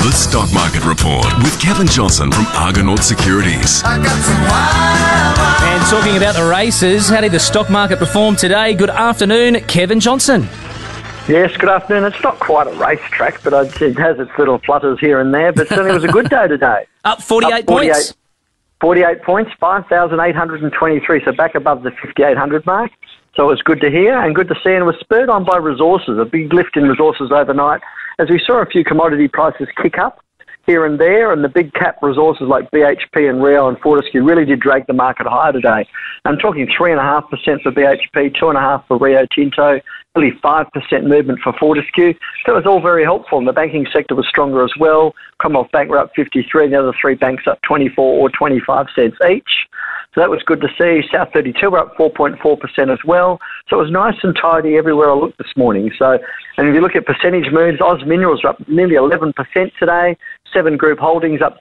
The Stock Market Report with Kevin Johnson from Argonaut Securities. And talking about the races, how did the stock market perform today? Good afternoon, Kevin Johnson. Yes, good afternoon. It's not quite a racetrack, but it has its little flutters here and there. But certainly it was a good day today. Up 48 points. 48 points, 5,823, so back above the 5,800 mark. So it was good to hear and good to see, and it was spurred on by resources, a big lift in resources overnight, as we saw a few commodity prices kick up here and there, and the big cap resources like BHP and Rio and Fortescue really did drag the market higher today. I'm talking 3.5% for BHP, 2.5% for Rio Tinto, nearly 5% movement for Fortescue. So it was all very helpful, and the banking sector was stronger as well. Commonwealth Bank were up 53, and the other three banks up 24 or 25 cents each. So that was good to see. South 32 were up 4.4% as well. So it was nice and tidy everywhere I looked this morning. So, and if you look at percentage moves, Oz Minerals are up nearly 11% today. Seven Group Holdings up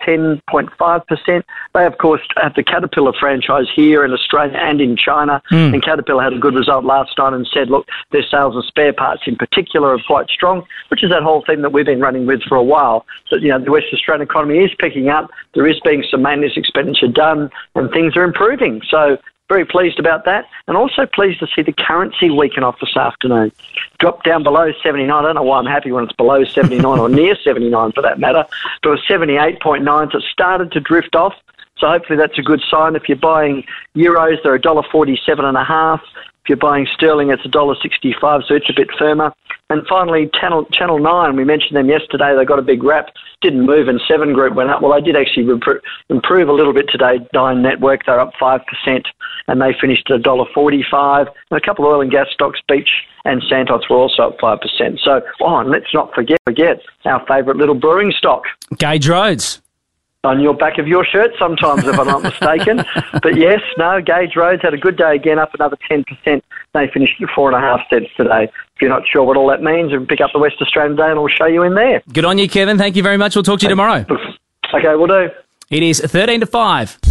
10.5%. They, of course, have the Caterpillar franchise here in Australia and in China. And Caterpillar had a good result last night and said, look, their sales of spare parts in particular are quite strong, which is that whole thing that we've been running with for a while. That, you know, the West Australian economy is picking up. There is being some maintenance expenditure done and things are improving. So very pleased about that, and also pleased to see the currency weaken off this afternoon. Dropped down below 79. I don't know why I'm happy when it's below 79 or near 79 for that matter, but it was 78.9, so it started to drift off. So hopefully that's a good sign. If you're buying euros, they're $1.47.5. If you're buying sterling, it's $1.65, so it's a bit firmer. And finally, Channel 9, we mentioned them yesterday. They got a big rap, didn't move, and Seven Group went up. Well, they did actually improve a little bit today. Nine Network, they're up 5%, and they finished at $1.45. And a couple of oil and gas stocks, Beach and Santos, were also up 5%. So, and let's not forget our favourite little brewing stock. Gage Roads. On your back of your shirt sometimes, if I'm not mistaken. But yes, Gage Roads had a good day again, up another 10%. They finished at 4.5 cents today. If you're not sure what all that means, pick up the West Australian Day and I'll show you in there. Good on you, Kevin. Thank you very much. We'll talk to you tomorrow. Okay, we'll do. It is 13 to 5.